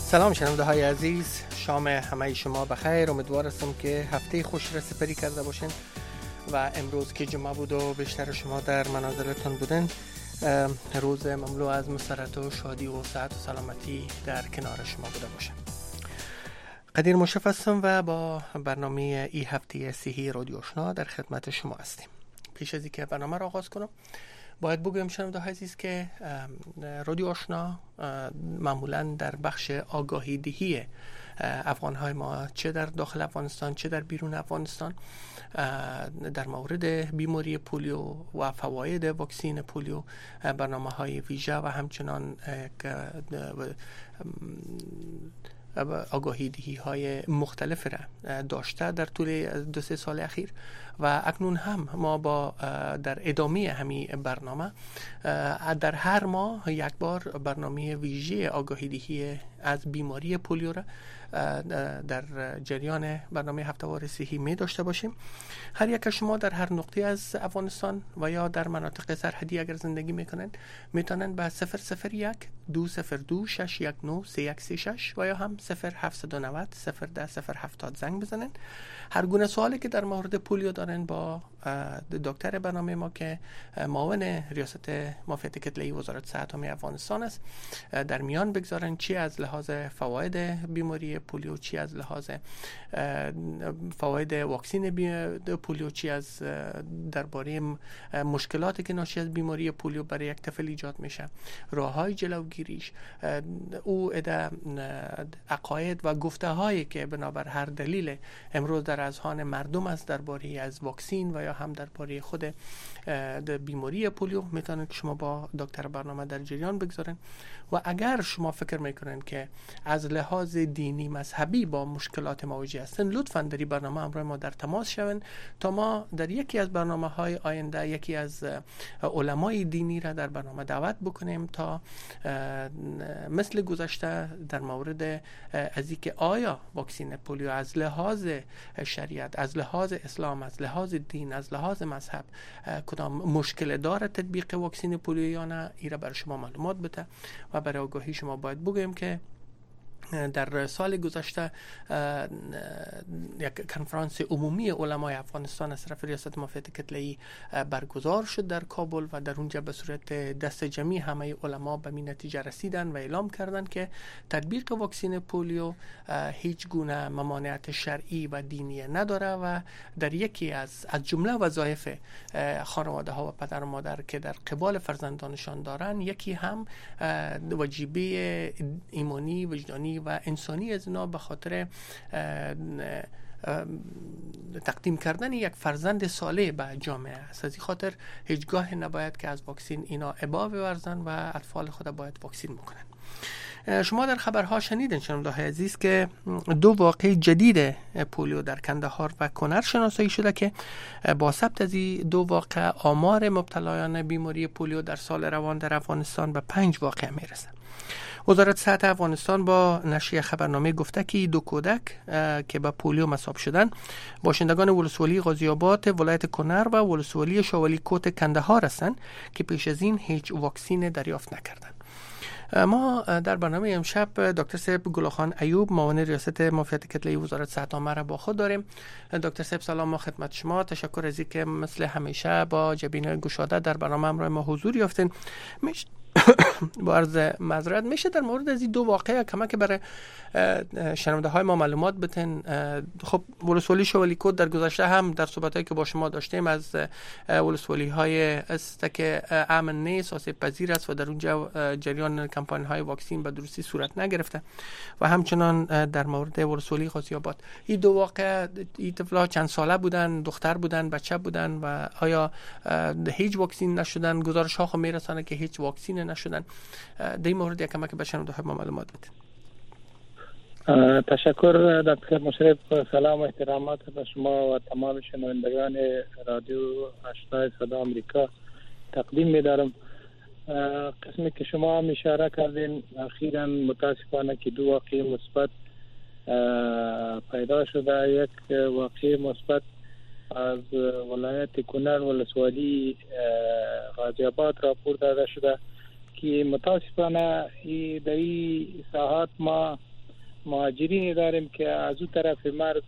سلام شنونده های عزیز، شام همه شما بخیر. امیدوار هستم که هفته خوش را سپری کرده باشین و امروز که جمعه بود و بیشتر شما در منازلتان بودن، روز مملو از مسرت و شادی و صحت و سلامتی در کنار شما بوده باشه. قدیر مشرف هستم و با برنامه ای هفته صحی رادیو آشنا در خدمت شما هستیم. پیش از اینکه برنامه را آغاز کنم باید بگویم شنونده های عزیز که رادیو آشنا معمولا در بخش آگاهی دهی افغان های ما، چه در داخل افغانستان چه در بیرون افغانستان، در مورد بیماری پولیو و فواید واکسین پولیو برنامه های ویژه و همچنان آگاهی دهی های مختلف را داشته در طول 2-3 سال اخیر و اکنون هم ما با در ادامه همین برنامه در هر ماه یک بار برنامه ویژه آگاهی دهی از بیماری پولیو را در جریان برنامه هفته‌وار صحی می داشته باشیم. هر یک شما در هر نقطه از افغانستان و یا در مناطق سرحدی اگر زندگی میکنند میتونن به 001 202 619 3136 و یا هم 0790 010 زنگ بزنن. هر گونه سوالی که در مورد پولیو دارن با دکتر برنامه ما که معاون ریاست معافیت کتله‌ای وزارت صحت عامه افغانستان است در میان بگذارن، چی از لحاظ فواید بیماری پولیو، چی از لحاظ فواید واکسین پولیو، چی از درباره مشکلاتی که ناشی از بیماری پولیو برای یک طفل ایجاد میشه، راههای جلوگیریش، او عقاید و گفته هایی که بنابر هر دلیل امروز در اذهان مردم است درباره از واکسین و یا هم درباره خود بیماری پولیو، میتونید که شما با دکتر برنامه در جریان بگذارن. و اگر شما فکر میکنن که از لحاظ دینی مذهبی با مشکلات مواجه هستن، لطفاً در این برنامه همراه ما در تماس شوین تا ما در یکی از برنامه‌های آینده یکی از علمای دینی را در برنامه دعوت بکنیم تا مثل گذشته در مورد از اینکه آیا واکسین پولیو از لحاظ شریعت، از لحاظ اسلام، از لحاظ دین، از لحاظ مذهب کدام مشکل داره تطبیق واکسین پولیو یا نه، این را برای شما معلومات بده. و برای آگاهی شما باید بگویم که در سال گذشته یک کنفرانس عمومی علمای افغانستان از طرف ریاست معافیت کتله‌ای برگزار شد در کابل و در اونجا به صورت دست جمعی همه علما به این نتیجه رسیدن و اعلام کردن که تطبیق واکسین پولیو هیچ گونه ممانعت شرعی و دینی نداره و در یکی از جمله وظایف خانواده ها و پدر و مادر که در قبال فرزندانشان دارن، یکی هم واجبه ایمانی، وجدانی و انسانی از اینا به خاطر تقدیم کردن یک فرزند صالح به جامعه است. از این خاطر هیچگاه نباید که از واکسین اینا ابا بورزن و اطفال خود باید واکسین بکنن. شما در خبرها شنیدین شنونده های عزیز که 2 واقعه جدید پولیو در کندهار و کنر شناسایی شده که با ثبت از این 2 واقعه آمار مبتلایان بیماری پولیو در سال روان در افغانستان به 5 واقعه میرسه. وزارت صحت افغانستان با نشریه خبرنامه گفته که 2 کودک که به پولیو مصاب شدند باشندگان ولسوالی غازی آباد ولایت کنر و ولسوالی شاولی کوت کندهار هستند که پیش از این هیچ واکسین دریافت نکردند. ما در برنامه امشب دکتر صاحب گلخان ایوب معاون ریاست معافیت کتله‌ای وزارت صحت عامه را با خود داریم. دکتر صاحب سلام و خدمت شما. تشکر از اینکه مثل همیشه با جبین گشاده در برنامه همراه ما حضور یافتین. با عرض معذرت میشه در مورد از این 2 واقعه کمک برای شنونده های ما معلومات بتن. خب ولسوالی شاولی کوت در گذشته هم در صحبتایی که با شما داشتیم از ولسوالی های است که امن نیست، آسیب پذیر است و در اونجا جریان کمپاین های واکسین به درستی صورت نگرفته و همچنان در مورد ولسوالی غازی آباد این 2 واقعه این طفل‌ها چند ساله بودن، دختر بودن، بچه بودن و آیا هیچ واکسین نشدن؟ گزارش ها خب میرسانه که هیچ واکسین نشدن. در این مورد یک کمک به شنونده های ما معلومات بدید. تشکر دکتر مشرف. سلام و احترامات به شما و تمام شنوندگان رادیو آشنای صدا آمریکا تقدیم می‌دارم. قسمی که شما هم اشاره کردین اخیراً متاسفانه که 2 واقعه مثبت پیدا شده. یک واقعه مثبت از ولایت کنر ولسوالی غازی آباد راپور داده شده که متاسفانه در این ساعات ما مهاجرینی داریم که از اون طرف مرز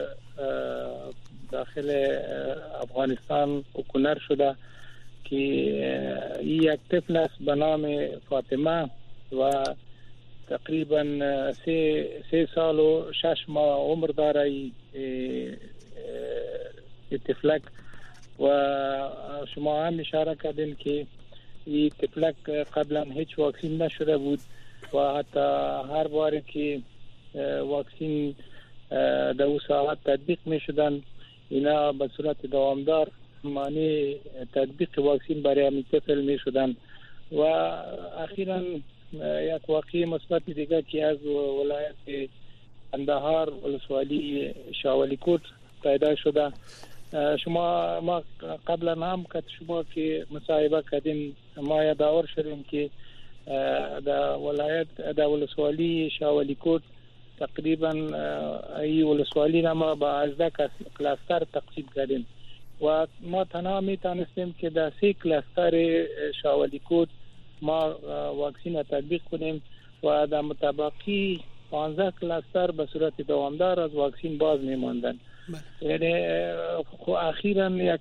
داخل افغانستان کنر شده که یک طفل است به نام فاطمه و تقریبا 3 سال و 6 ماه عمر داره این طفلک و شما هم اشاره کردین که این طفلک قبلا هیچ واکسین نشده بود و حتی هر باری که واکسین در اون ساعت تطبیق می شدن اینا به صورت دوامدار معنی تطبیق واکسین برای همین طفل می شدن و اخیراً یک واقعی مثبت دیگه که از ولایت قندهار ولسوالی شاولی کوت پیدا شده. ما قبلا هم که شما که مصاحبه کردیم ما یادآور شدیم که در ولایت در ولسوالی شاولی کوت تقریبا ای ولسوالی ما با 18 کلاستر تقسیم کردیم و ما تنها می توانستیم که در 3 کلاستر شاولی کوت ما واکسین تطبیق کنیم و در متبقی 15 کلاستر به صورت دوامدار از واکسین باز میماندن. یعنی اخیراً یک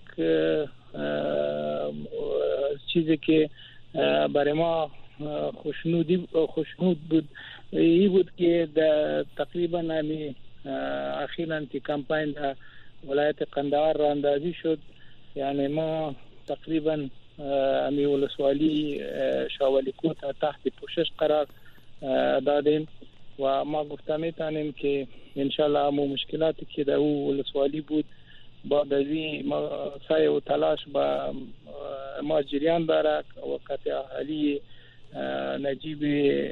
چیزی که برای ما خوشنود بود این بود که تقریبا اخیراً که کمپاین در ولایت قندهار را اندازی شد، یعنی ما تقریبا امی ولسوالی شاولی کوت تحت پوشش قرار دادیم و ما گفته میتونیم که انشالله همون مشکلاتی که در او ولسوالی بود با دوی ما سعی و تلاش با ما جریان داره و قطع اهالی نجیب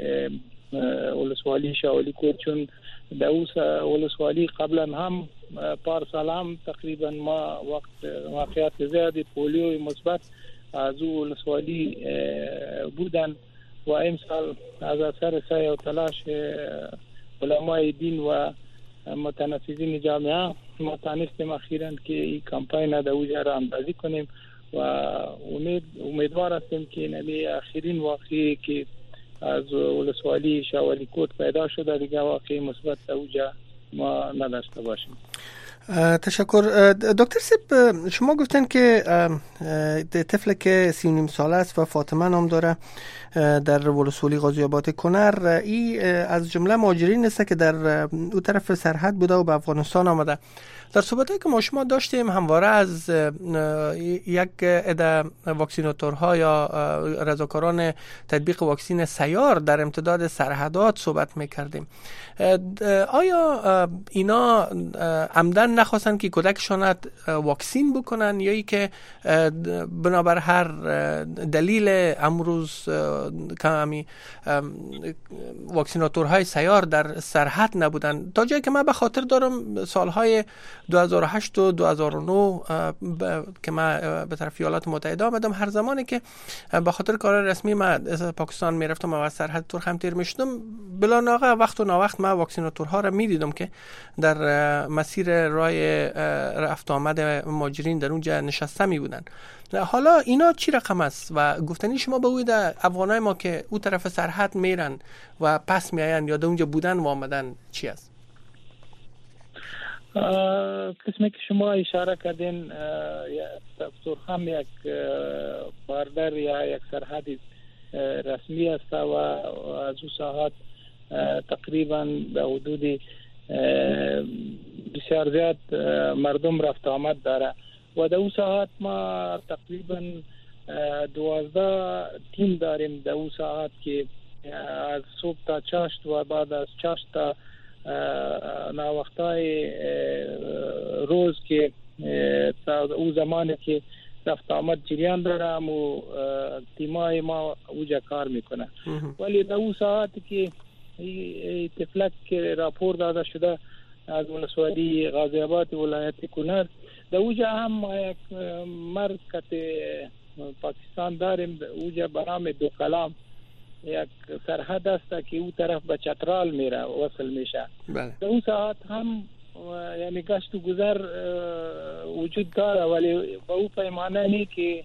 ولسوالی شاولی کوت چون در او ولسوالی قبلا هم پارسال هم تقریبا ما واقعیت زیادی پولیوی مثبت از او ولسوالی بودن و امسال از اثر سعی و تلاش علمای دین و متنفذین جامعه ما تانستیم اخیراً که این کمپاین در اوجه را اندازی کنیم و امیدوار هستیم که نمی آخرین واقعی که از ولسوالی شاولی کوت پیدا شده دیگه واقعی مثبت در اوجه ما نداشته باشیم. تشکر. دکتر سیب، شما گفتن که طفل که 39 ساله است و فاطمه نام داره در ولسوالی غازی آباد کنر، این از جمله مهاجرین است که در اون طرف سرحد بوده و به افغانستان آمده. در صحبتایی که ما شما داشتیم همواره از یک عده واکسیناتورها یا رضاکاران تطبیق واکسین سیار در امتداد سرحدات صحبت میکردیم. آیا اینا عمدن نخواستن که کودکشان واکسین بکنن یا ای که بنابر هر دلیل امروز کمی واکسیناتورهای سیار در سرحد نبودن؟ تا جایی که من به خاطر دارم سالهای 2008 و 2009 که من به طرف ایالات متحده آمدم، هر زمانی که به خاطر کار رسمی من پاکستان میرفتم و از سرحد ترک هم تیر میشدم، بلا ناغه وقت و ناوقت من واکسیناتورها را میدیدم که در مسیر راه رفت آمد مهاجرین در اونجا نشسته می بودن. حالا اینا چی رقم است و گفتنی شما به اوی در افغانای ما که او طرف سرحد میرن و پس میاین یا در اونجا بودن و آمدن چی است؟ قسمی که شما اشاره کردین هم یک باردر یا یک سرحد رسمی است و از او ساعت تقریبا به حدود بسیار زیاد مردم رفت آمد داره و در اون ساعت ما تقریبا 12 تیم داریم در اون ساعت که از صبح تا چاشت و بعد از چاشت تا ناوقتای روز که او زمانی که رفت آمد جریان دارم و تیمای ما اوجا کار میکنه. ولی در اون ساعتی که طفلک که راپور داده شده از ولسوالی غازی آباد ولایت کنر، در اوجا هم ما یک مرز پاکستان داریم، اوجا به نام دو کلام یک سرحد است که او طرف به چترال میره وصل میشه. در اون ساعت هم یعنی گشت و گذر وجود داره ولی به او پیمانه نی که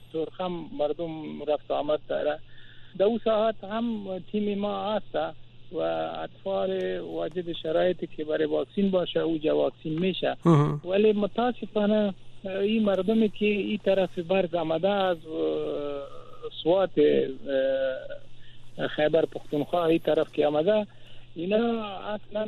سرخم مردم رفت آمد داره. در اون ساعت هم تیم ما هست و اطفال واجد شرایطی که برای واکسین باشه اوجا واکسین میشه. ولی متاسفانه این مردمی که این طرف برگ آمده از سوات خیبر پختونخوا این طرف که آمده، اینا اصلا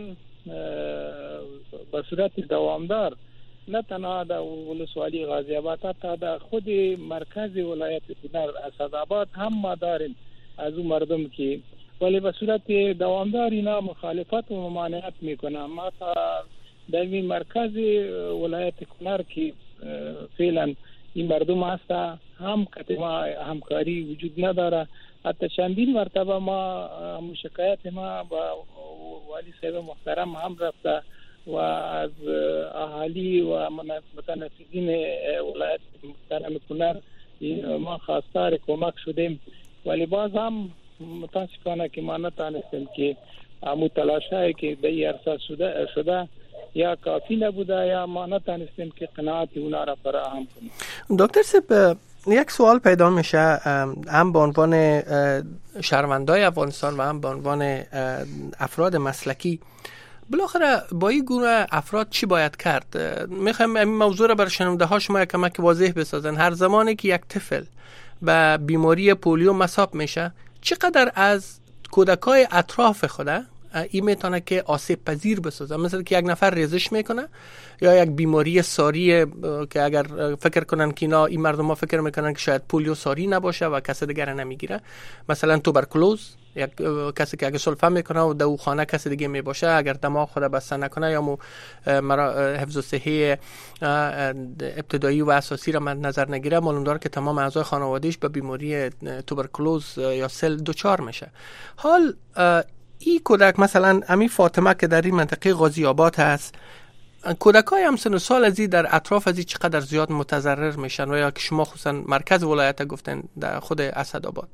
به صورت دوامدار نه تنها در ولسوالی غازی آباد تا در خود مرکز ولایت کنر اسدآباد هم ما داریم از اون مردم که ولی به صورت دوامدار اینا مخالفت و ممانعت میکنن. ما تا در این مرکز ولایت کنر که فعلا این مردم هسته هم ما همکاری وجود نداره. حتی چندین مرتبه ما شکایت ما با والی صاحب محترم هم رفته و از اهالی و متنفذین ولایت محترم کنر ما خواستار کمک شدیم، ولی باز هم متاسفانه که ما نتانستیم که امو تلاشایی که در این عرصه شده یا کافی نبوده یا ما نتانستیم که قناعت اونا را فراهم کنیم. دکتر صاحب یک سوال پیدا میشه هم به عنوان شهروندای افغانستان و هم به عنوان افراد مسلکی، بالاخره با این گونه افراد چی باید کرد؟ میخوایم این موضوع را بر شنونده ها شما کمک واضح بسازن. هر زمانی که یک طفل به بیماری پولیو مصاب میشه چقدر از کودکای اطراف خوده این میتونه که آسیب پذیر بسازه؟ مثلا که یک نفر ریزش میکنه یا یک بیماری ساری که اگر فکر کنن که این مردم ها فکر میکنن که شاید پولیو ساری نباشه و کسی دیگر نمیگیره، مثلا توبرکلوز، یک کسی که اگه سلفه میکنه و در خانه کسی دیگه میباشه اگر دماغ خود بسته نکنه یا حفظ صحی ابتدایی و اساسی را مد نظر نگیره، معلوم داره که تمام اعضای خانوادهش به بیماری توبرکلوز یا سل دچار میشه. حال این کودک مثلا امی فاطمه که در این منطقه غازی آباد هست، کودکای هم سن و سال از این در اطراف از این چقدر زیاد متضرر میشن و یا که شما خصوصا مرکز ولایت گفتن در خود اسدآباد؟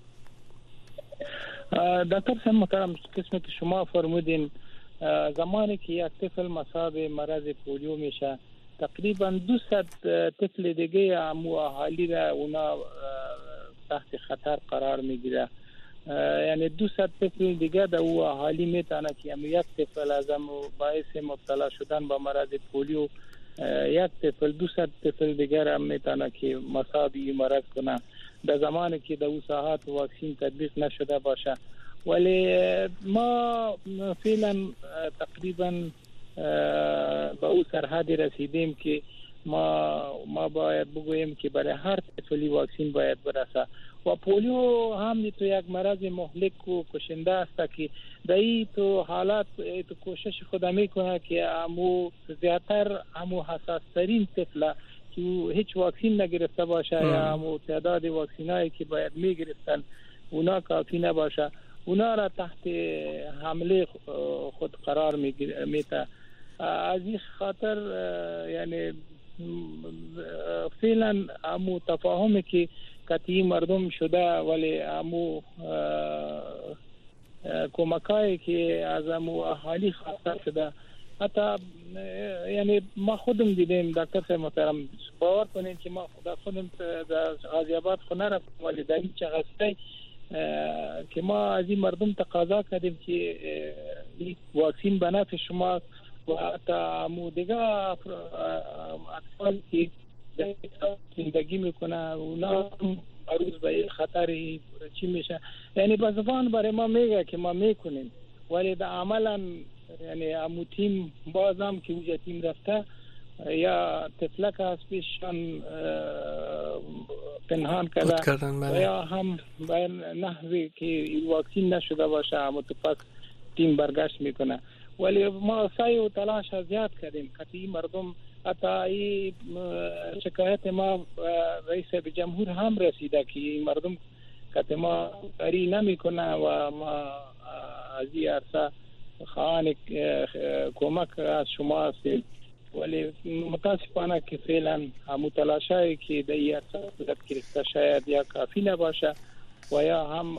دکتر صاحب محترم، قسمی که شما فرمودین زمانی که یک طفل مصاب مرض پولیو میشه تقریبا 200 طفل دیگه امو اهالی را اونا تحت خطر قرار میگیره. یعنی 200 طفل دیگه در او اهالی میتونه که یک طفل از باعث مبتلا شدن با مرض پولیو یک طفل 200 طفل دیگه را میتونه که مصاب این مرض کنه در زمانی که در او ساعات واکسین تطبیق نشده باشه. ولی ما فعلا تقریبا به او سرحدی رسیدیم که ما باید بگوییم که برای هر طفلی واکسین باید برسه و پولیو هم تو یک مرض مهلک و کشنده است که در این تو حالات تو کوشش خود میکنه که زیادتر حساس ترین طفل که هیچ واکسین نگرفته باشه یا تعداد واکسینایی که باید میگرفتن اونا کافی نباشه، اونا را تحت حمله خود قرار میده. از این خاطر یعنی فعلا تفاهمی که کتی مردم شده ولی کمکایی که از اهالی خواسته شده، حتی یعنی ما خودم دیدیم دکتر صاحب محترم، باور کنین که ما خودم در غازی آباد خونه رفتم ولی در این چغسته که ما از این مردم تقاضا کردیم که این واکسین به نفع شما و حتی دیگه اطفال که زندگی میکنه اونا عروض به خطر چی میشه. یعنی به زبان برای ما میگه که ما میکنیم ولی در عملا یعنی تیم بازم که اونجا تیم رفته یا تفلک از پیششان پنهان کرده و یا هم به نحوی که واکسین نشده باشه متفق تیم برگشت میکنه. ولی ما سعی و تلاش زیاد کردیم که این مردم حتی شکایت ما رئیس جمهور هم رسیده که این مردم که ما کاری نمیکنه و ما از این عرصه خواهان کمک از شما هستیم، ولی متاسفانه که فعلا همون تلاشایی که در این عرصه صورت گرفته شاید یا کافی نباشه و یا هم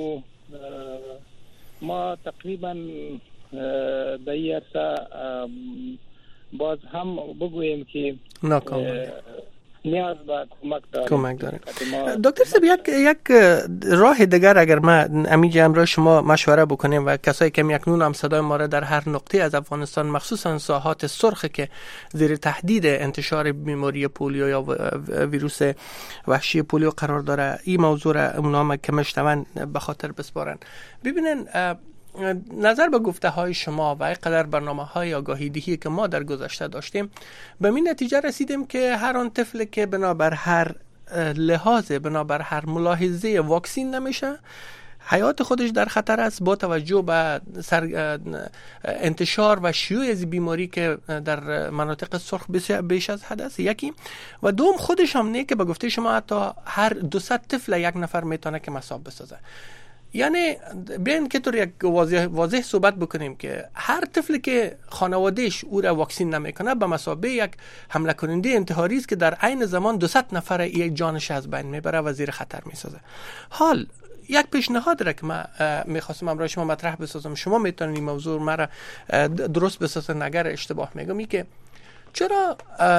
ما تقریبا در این عرصه باز هم بگوییم که نیاز به کمک داریم. دکتر صاحب یک راه دیگر اگر ما امیجا امروز شما مشوره بکنیم و کسایی که اکنون هم صدای ما را در هر نقطه از افغانستان مخصوصا ساحات سرخ که زیر تهدید انتشار بیماری پولیو یا ویروس وحشی پولیو قرار داره این موضوع را اونام که مشتون به خاطر بسپارن. ببینن نظر به گفته های شما و اینقدر برنامه های آگاهی دهی که ما در گذشته داشتیم به این نتیجه رسیدیم که هر آن طفل که بنابر هر لحاظ بنابر هر ملاحظه واکسین نمیشه حیات خودش در خطر است با توجه به انتشار و شیوع از بیماری که در مناطق سرخ بیش از حد است یکی و دوم خودش هم نه که به گفته شما حتی هر 200 طفل یک نفر میتونه که مصاب بسازه. یعنی بیاین که طور یک واضح صحبت بکنیم که هر طفلی که خانوادهش او را واکسین نمیکنه به مثابه یک حمله کننده انتحاری است که در عین زمان 200 نفر یک جانش از بین میبره و زیر خطر میسازه. حال یک پیشنهاد را که من میخواستم امروز شما مطرح بسازم، شما میتونید این موضوع مرا درست بسازن اگر اشتباه میگم، این که چرا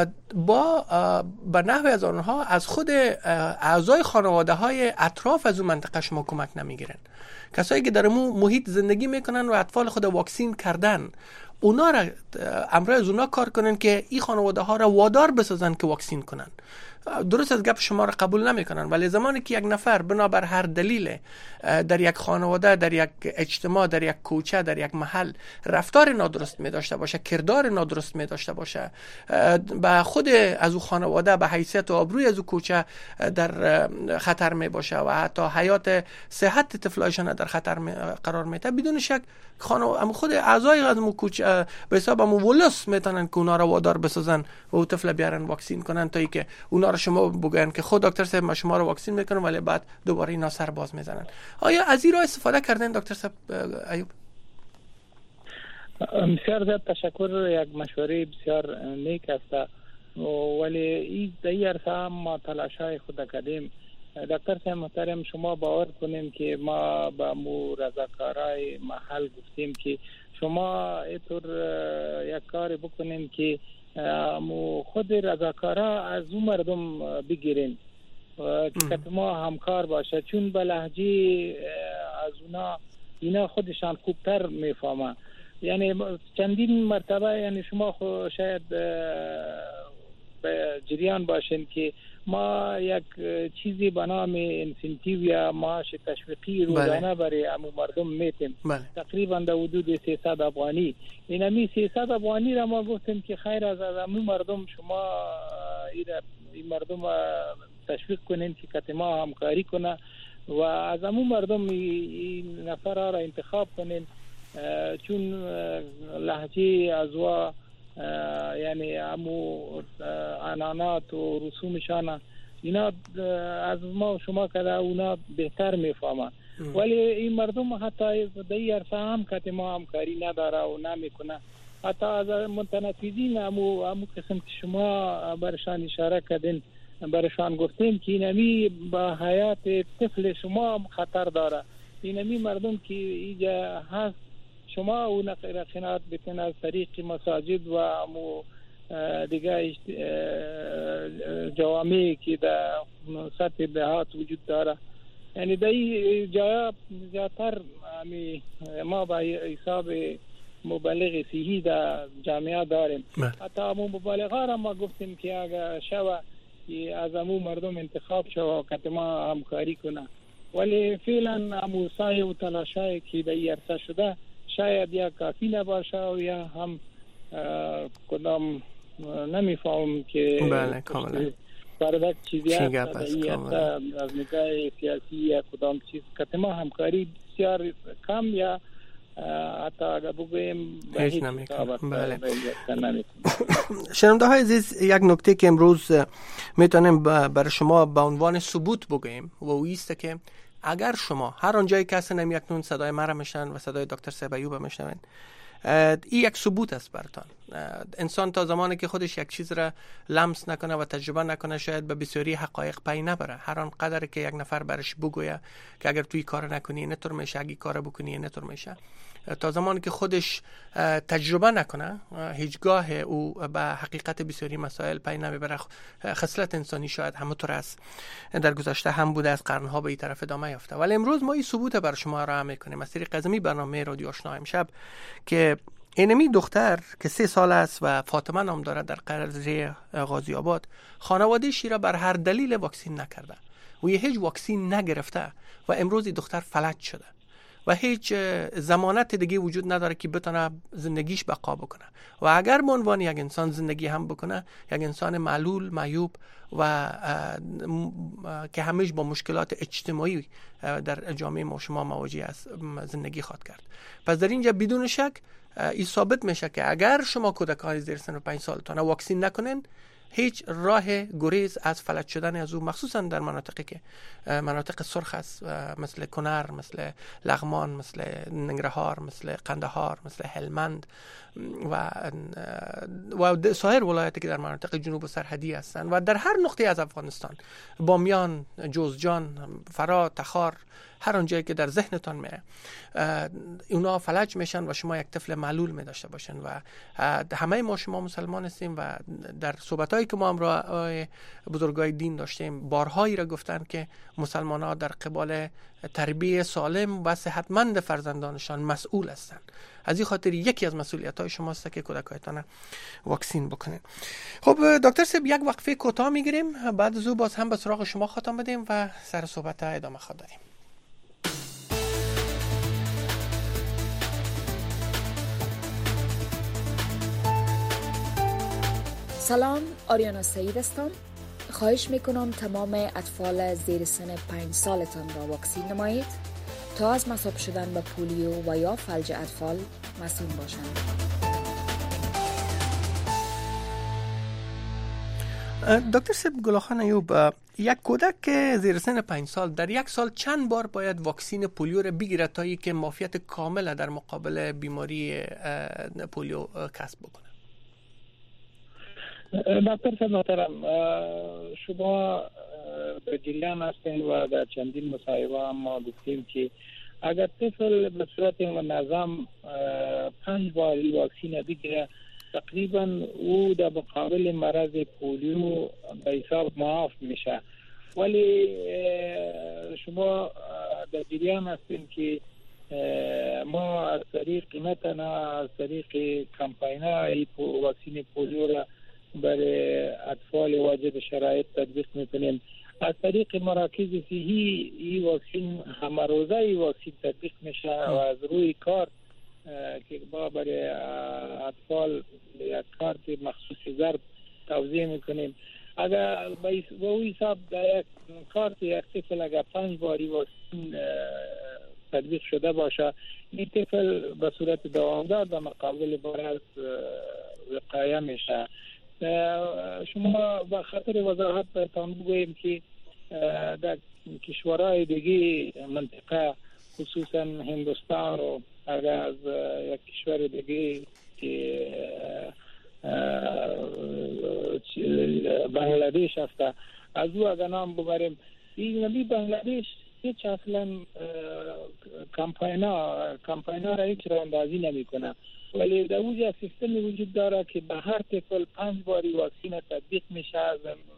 به نحو از آنها از خود اعضای خانواده های اطراف از اون منطقه شما کمک نمیگیرن؟ کسایی که در اون محیط زندگی میکنن و اطفال خود واکسین کردن اونا را امروز از اونا کار کنن که این خانواده ها را وادار بسازن که واکسین کنن. درست از گپ شما را قبول نمیکنن، ولی زمانی که یک نفر بنابر هر دلیل در یک خانواده، در یک اجتماع، در یک کوچه، در یک محل رفتار نادرست می داشته باشه، کردار نادرست می داشته باشه، به خود از او خانواده به حیثیت و آبروی از او کوچه در خطر می باشه و حتی حیات صحت طفلایشان در خطر قرار میده، بدون شک خود اعضای از مو کوچه به حساب مو ولس میتونن که اونا را وادار بسازن و او طفل بیارن واکسین کنن تا اینکه اونا را شما بگن که خود دکتر صاحب ما شما را واکسین میکنم ولی بعد دوباره اینا سر باز میزنن. آیا از این راه استفاده کردن دکتر صاحب ایوب؟ بسیار زیاد تشکر، یک مشوره بسیار نیک است ولی این در عرصه هم ما تلاشای خود کردیم. دکتر صاحب محترم شما باور کنیم که ما با مو رضاکارای محل گفتیم که شما اینطور یک کار بکنیم که خود رضاکارا از اون مردم بگیرین که ما همکار باشه، چون به لهجه از اینا خودشان خوبتر میفهمه. یعنی چندین مرتبه یعنی شما شاید به جریان باشین که ما یک چیزی به نام انسنتیو یا معاش تشویقی روزانه برای عمو مردم میتیم، تقریبا در حدود 300 افغانی. اینمی 300 افغانی را ما گفتیم که خیر از عمو مردم شما این مردم تشویق کنین که کتما همکاری کنه و از عمو مردم این نفر را انتخاب کنین، چون لهجه ازوا یعنی امو عنانات و رسومشان اینا از ما شما کده اونا بهتر میفهمن، ولی این مردم حتی در عرصه هم که ما همکاری نداره و نمیکنه. حتی از متنفذین امو قسم که شما برشان اشاره کردین برشان گفتیم که اینمی با حیات طفل شما خطر داره. اینمی مردم که اینجا هست شما او نقرقینات بتن از طریق مساجد و دیگه جوامعی که در سطح دهات وجود داره، یعنی در این جایا زیادتر ما با حساب مبلغ صحی در جامعه داریم. حتی امو مبلغا را ما گفتیم که اگر شوه که از امو مردم انتخاب شوه که ما همکاری کنه، ولی فعلا امو سعی و تلاشای که در این عرصه شده شاید یا کافی نباشه و یا هم کدام نمیفهم که بله کاملا برای چیزی هست از نگاه سیاسی یا کدام چیز که ما همکاری بسیار کم یا حتی اگر بگویم هیچ نمیکنم. بله شنونده های عزیز، یک نکته که امروز میتونیم برای شما به عنوان ثبوت بگویم و اویسته که اگر شما هر آنجایی که هستن اکنون صدای مرا میشنن و صدای دکتر صاحب ایوب میشنون، این یک ثبوت است برتان. انسان تا زمانی که خودش یک چیز را لمس نکنه و تجربه نکنه شاید به بسیاری حقایق پی نبره. هر آن قدر که یک نفر برش بگویه که اگر توی کار نکنی اینطور میشه، اگه کار بکنی اینطور میشه، تا زمانی که خودش تجربه نکنه هیچگاه او به حقیقت بسیاری مسائل پی نمیبره. خصلت انسانی شاید همونطور است، در گذشته هم بوده، از قرنها به این طرف ادامه یافته. ولی امروز ما این ثبوت بر شما ارائه میکنیم از طریق قزمی برنامه رادیو آشنا امشب که اینمی دختر که 3 سال است و فاطمه نام داره در قرضه غازی آباد، خانواده شیرا بر هر دلیل واکسین نکرده و یه هیچ واکسین نگرفته و امروز دختر فلج شده و هیچ ضمانت دیگه وجود نداره که بتونه زندگیش بقا بکنه و اگر به عنوان یک انسان زندگی هم بکنه، یک انسان معلول، معیوب و که همیشه با مشکلات اجتماعی در جامعه ما شما مواجه است زندگی خواهد کرد. پس در اینجا بدون شک این ثابت میشه که اگر شما کودکان زیر سن 5 سالتان واکسین نکنین، هیچ راه گریز از فلج شدن از او، مخصوصا در مناطقی که مناطق سرخ است، مثل کنر، مثل لغمان، مثل ننگرهار، مثل قندهار، مثل هلمند و سایر ولایاتی که در مناطق جنوب و سرحدی هستند و در هر نقطه از افغانستان، بامیان، جوزجان، فرا، تخار، هر آنجایی که در ذهنتان میه، اونا فلج میشن و شما یک طفل معلول می داشته باشن و همه ما شما مسلمان هستیم و در صحبتایی که ما امروز بزرگای دین داشتیم بارهایی را گفتن که مسلمان ها در قبال تربیت سالم و صحتمند فرزندانشان مسئول هستند. از این خاطر یکی از مسئولیت های شماست که کودکایتان واکسین بکنین. خب دکتر صاحب یک وقفه کوتاه میگیریم، بعد از او باز هم به سراغ شما خاتم بدیم و سر صحبت ادامه خواهد داریم. سلام، آریانا سعید هستم. خواهش میکنم تمام اطفال زیر سن 5 سالتان را واکسین نمایید تا از مصاب شدن به پولیو و یا فلج اطفال مسئول باشند. دکتر صاحب گلاخان ایوب، یک کودک که زیر سن 5 سال در یک سال چند بار باید واکسین پولیو را بگیرد تا اینکه معافیت کامل در مقابل بیماری پولیو کسب بکنه؟ دکتر صاحب محترم، شما به جریان هستین و در چندین مصاحبه هم ما گفتیم که اگر طفل به صورت منظم 5 بار واکسین بگیره تقریبا او در مقابل مرض پولیو به حساب معاف میشه. ولی شما در جریان هستین که ما از طریق قیمتنا از طریق کمپاین‌های واکسین پولیو را برای اطفال واجد شرایط تطبیق میکنیم. از طریق مراکز صحی این واکسین همه روزه این واکسین تطبیق میشه و از روی کارت که ما برای اطفال یک کارت مخصوص ضرب توزیع میکنیم. اگر با اون حساب در یک کارت یک طفل اگر 5 باری واکسین تطبیق شده باشه، این طفل به صورت دوامدار در مقابل مرض وقایه میشه. شما با خاطر وضاحت برتان بگوییم که در کشورهای دیگه منطقه خصوصا هندوستان و اگر از یک کشور دیگه که بنگلادش هسته از او اگر نام ببریم، این بنگلادش هیچ اصلا کمپاینا را هیچ راندازی نمی کنه، ولی در اونجا سیستمی وجود داره که به هر طفل 5 باری واکسین تطبیق میشه از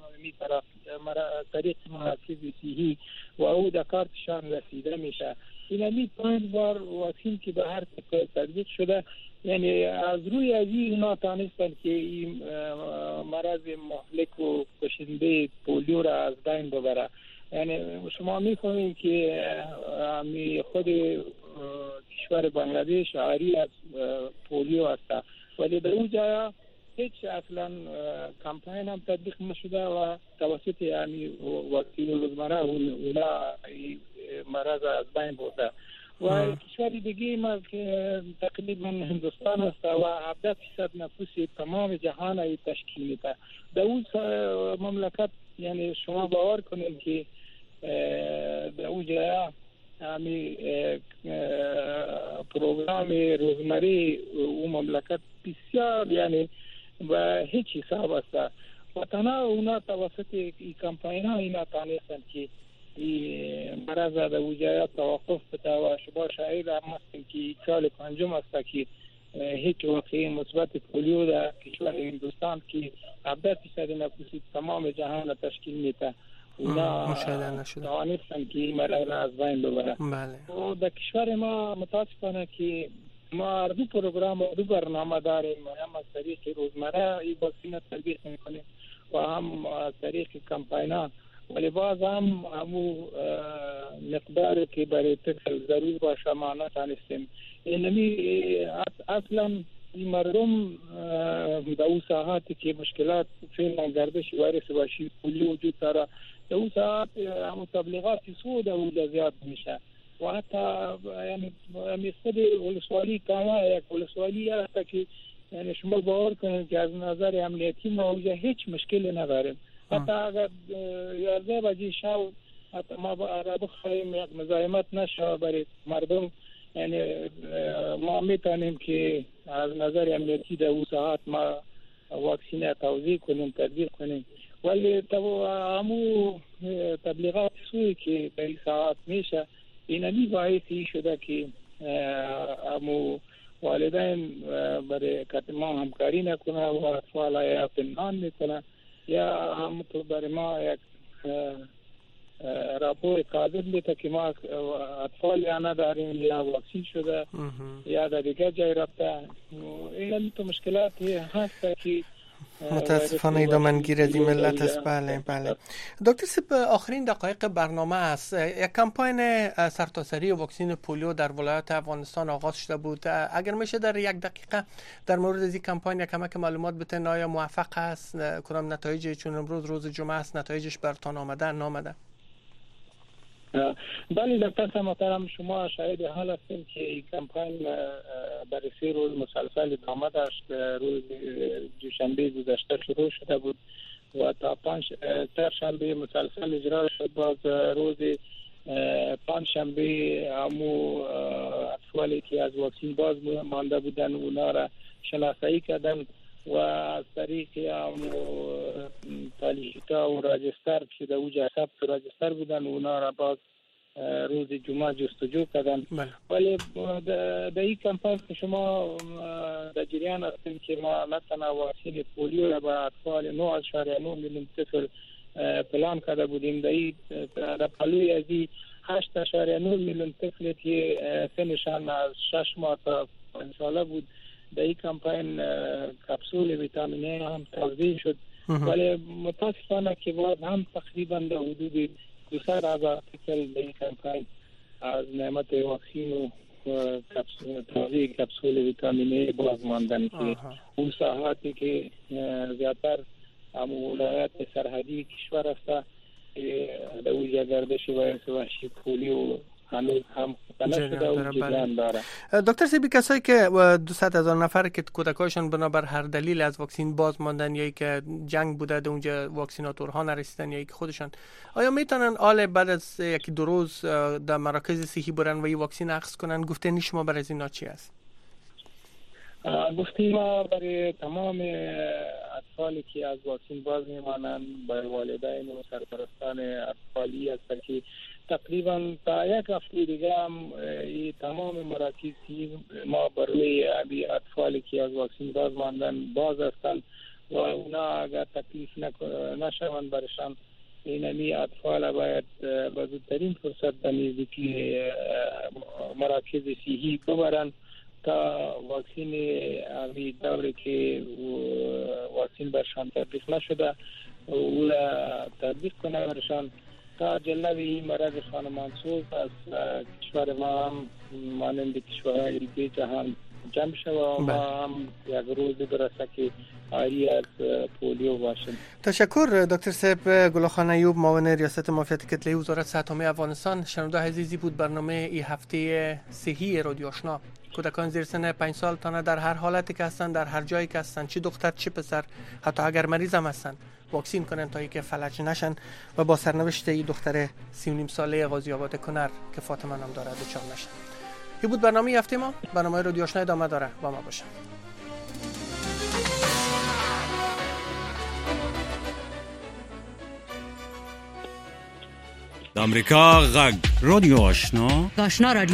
طریق مراکز صحی و او در کارتشان رسیده میشه. این 5 بار واکسین که به هر طفل تطبیق شده، یعنی از روی ازی اونا تانستن که این مرض مهلک و کشنده پولیو را از بین ببره. یعنی شما میفهمین که خود کشور بنگلادش عاری از پولیو هست، ولی در اونجا هیچ اصلا کمپین هم تطبیق نشده و توسط یعنی واکسین روزمره اونا مرض از بین برده. و کشور دیگه ما که تقریبا هندوستان هست و 70% نفوس تمام جهان ای تشکیل میده. در اون مملکت یعنی شما باور کنید که در اونجا همی پروگرام روزمره او مملکت بسیار یعنی و هیچ حساب است و تنها اونا توسط این کمپاین ها اینا تانستن که مرض در وجایات توقف بده و شما شاهد هم هستیم که سال پنجم است که هیچ واقعی مثبت پولیو در کشور هندوستان که 70% نفوس تمام جهان تشکیل میده اونا توانستن که این مرض را از بین ببرن. بله. و در کشور ما متاسفانه که ما دو پروگرام و دو برنامه داریم، هم از طریق روزمره این واکسین تطبیق میکنیم و هم از طریق کمپاین، ولی باز هم همو مقداری که برای طفل ضرور باشه ما نتانستیم. اینمی اصلا مردم در اون ساعاتی که مشکلات فعلا گردش ویروس وحشی پولیو وجود داره در اون ساعت همو تبلیغات سود اونجا زیاد میشه و حتی یعنی مثل ولسوالی کاما یک ولسوالی هست که یعنی شما باور کنید که از نظر امنیتی ما اونجا هیچ مشکلی نداریم. حتی اگر 11 بجه شب حتی ما بخواهیم یک مزاحمت نشه برای مردم، یعنی ما میتونیم که از نظر امنیتی در اون ساعت ما واکسین توزیع کنیم تطبیق کنیم، ولی همو تبلیغات سوی که در این ساعت میشه اینمی باعثی شده که همو والدین برای ما همکاری نکنه و اطفال یا پنهان میکنه یا هم تو برای ما یک راپور کاذب میده که ما اطفال یا نداریم یا واکسین شده یا در دیگه جای رفته. این تو مشکلاتی هست که متاسفانه ایدامنگیر از این ملت است. بله بله. دکتر سیب، آخرین دقایق برنامه است. یک کمپاین سرتاسری واکسین پولیو در ولایت افغانستان آغاز شده بود. اگر میشه در یک دقیقه در مورد از این کمپاین یک کمک معلومات بتین، آیا موفق است؟ کدام نتایج، چون امروز روز جمعه است، نتایجش برتان آمده نامده؟ بله دکتر محترم، شما شاهد حال هستیم که این کمپاین برای 3 روز مسلسل ادامه داشت. روز دوشنبه گذشته شروع شده بود و تا 5 شنبه مسلسل اجرا شد. باز روز 5 شنبه همو اطفالی که از واکسین باز مانده بودن اونا را شناسایی کردن و از طریق تالیشیتا و راجستر که در اوجه ثبت راجستر بودن اونا را باز روز جمعه جستجو کردن. ولی در این کمپاین که شما در جریان هستیم که ما مثلا واکسین پولیو را به اطفال 9.9 میلیون طفل پلان کرده بودیم. در پلوی از این 8.9 میلیون طفل که سنشان از 6 ماه تا 5 ساله بود در این کمپاین کپسول ویتامین A هم توزیع شد. ولی متاسفانه که باز هم تقریبا در حدود 200,000 طفل در این کمپاین از نعمت واکسین و توزیع کپسول ویتامین A باز ماندن که اون ساحاتی که زیادتر هم ولایت سرحدی کشور است در اوجه گردش ویروس وحشی پولیو هنوز هم نشده و جریان داره. دکتر سیبی، کسایی که 200,000 نفر که کودکاشون بنابر هر دلیل از واکسین باز ماندن یا که جنگ بوده در اونجا واکسیناتورها نرسیدن یا که خودشان، آیا میتونن آل بعد از 1-2 روز در مراکز صحی برن و این واکسین اخذ کنن؟ گفتنی شما برای از اینا چی است؟ گفتیم ما برای تمام اطفالی که از واکسین باز میمانند، برای والدین و سرپرستان اطفالی است که تقریبا تا 1 هفته دیگه هم تمام مراکزی ما برای اطفالی که از واکسین باز ماندن باز هستند و اونا اگر تکلیف نشوند برشان اینمی اطفال باید به زودترین فرصت به نزدیکی مراکز صحی ببرند تا واکسین امی دوره که واکسین برشان تطبیق نشده او تطبیق کنه برشان تا جلوی این مرض خانمانسوز از کشور ما هم مانند کشورهای دیگه جهان جمع شد و ما هم یک روز برسه که آری از پولیو باشیم. تشکر دکتر سیب گلخان ایوب، معاون ریاست معافیت کتله‌ای وزارت صحت عامه افغانستان. شنونده عزیزی بود برنامه این هفته صحی رادیو آشنا. کودکان زیر سن 5 سال تا در هر حالتی که هستند، در هر جایی که هستند، چه دختر چه پسر، حتی اگر مریض هم هستند، واکسین کنن تا اینکه فلج نشن و با سرنوشت این دختر 3.5 ساله غازی آباد کنر که فاطمه نام داره دچار نشن. این بود برنامه هفته ما. برنامه رادیو آشنا ادامه داره. با ما باشین. امریکا غږ رادیو آشنا